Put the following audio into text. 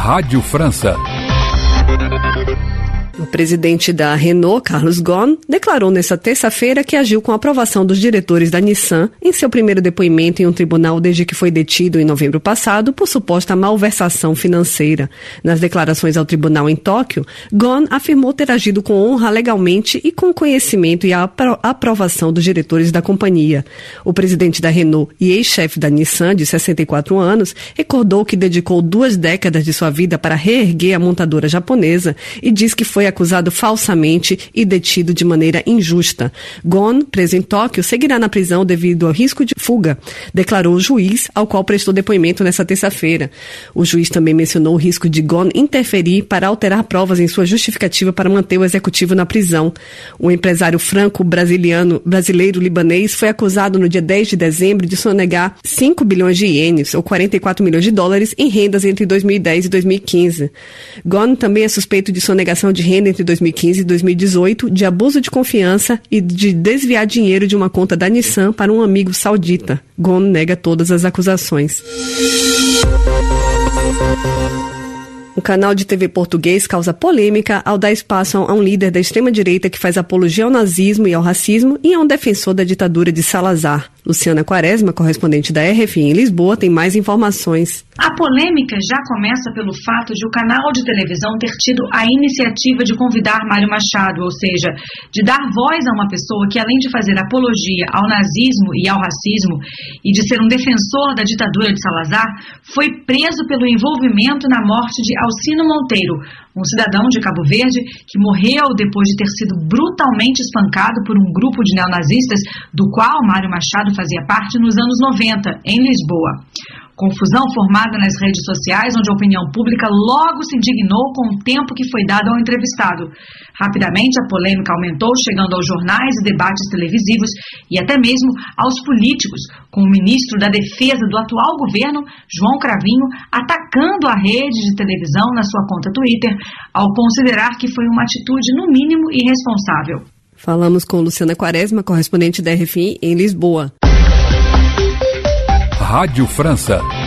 Rádio França. O presidente da Renault, Carlos Ghosn, declarou nesta terça-feira que agiu com a aprovação dos diretores da Nissan em seu primeiro depoimento em um tribunal desde que foi detido em novembro passado por suposta malversação financeira. Nas declarações ao tribunal em Tóquio, Ghosn afirmou ter agido com honra legalmente e com conhecimento e a aprovação dos diretores da companhia. O presidente da Renault e ex-chefe da Nissan, de 64 anos, recordou que dedicou 2 décadas de sua vida para reerguer a montadora japonesa e diz que foi acusado falsamente e detido de maneira injusta. Ghosn, preso em Tóquio, seguirá na prisão devido ao risco de fuga, declarou o juiz, ao qual prestou depoimento nesta terça-feira. O juiz também mencionou o risco de Ghosn interferir para alterar provas em sua justificativa para manter o executivo na prisão. O empresário brasileiro-libanês foi acusado no dia 10 de dezembro de sonegar 5 bilhões de ienes, ou 44 milhões de dólares, em rendas entre 2010 e 2015. Ghosn também é suspeito de sonegação de renda entre 2015 e 2018, de abuso de confiança e de desviar dinheiro de uma conta da Nissan para um amigo saudita. Ghosn nega todas as acusações. O canal de TV português causa polêmica ao dar espaço a um líder da extrema-direita que faz apologia ao nazismo e ao racismo e a um defensor da ditadura de Salazar. Luciana Quaresma, correspondente da RFI em Lisboa, tem mais informações. A polêmica já começa pelo fato de o canal de televisão ter tido a iniciativa de convidar Mário Machado, ou seja, de dar voz a uma pessoa que, além de fazer apologia ao nazismo e ao racismo e de ser um defensor da ditadura de Salazar, foi preso pelo envolvimento na morte de Alcino Monteiro, um cidadão de Cabo Verde que morreu depois de ter sido brutalmente espancado por um grupo de neonazistas do qual Mário Machado fazia parte nos anos 90, em Lisboa. Confusão formada nas redes sociais, onde a opinião pública logo se indignou com o tempo que foi dado ao entrevistado. Rapidamente, a polêmica aumentou, chegando aos jornais e debates televisivos e até mesmo aos políticos, com o ministro da Defesa do atual governo, João Cravinho, atacando a rede de televisão na sua conta Twitter, ao considerar que foi uma atitude, no mínimo, irresponsável. Falamos com Luciana Quaresma, correspondente da RFI em Lisboa. Rádio França.